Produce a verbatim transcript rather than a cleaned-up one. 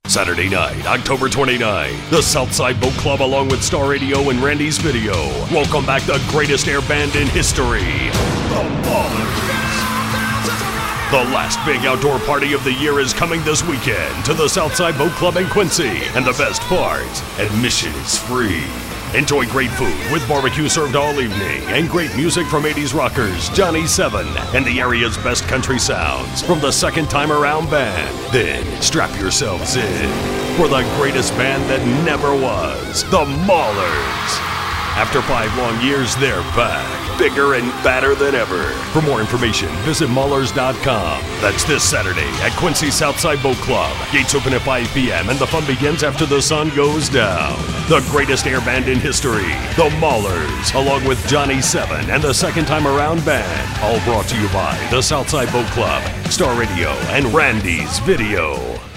Saturday night, October twenty-ninth, the Southside Boat Club along with Star Radio and Randy's Video welcome back the greatest air band in history, the Maulers. The last big outdoor party of the year is coming this weekend to the Southside Boat Club in Quincy, and the best part, admission is free. Enjoy great food with barbecue served all evening and great music from eighties rockers Johnny Seven and the area's best country sounds from the Second Time Around Band. Then strap yourselves in for the greatest band that never was, the Maulers. After five long years, they're back, bigger and badder than ever. For more information, visit maulers dot com. That's this Saturday at Quincy Southside Boat Club. Gates open at five p.m. and the fun begins after the sun goes down. The greatest air band in history, the Maulers, along with Johnny Seven and the Second Time Around Band. All brought to you by the Southside Boat Club, Star Radio, and Randy's Video.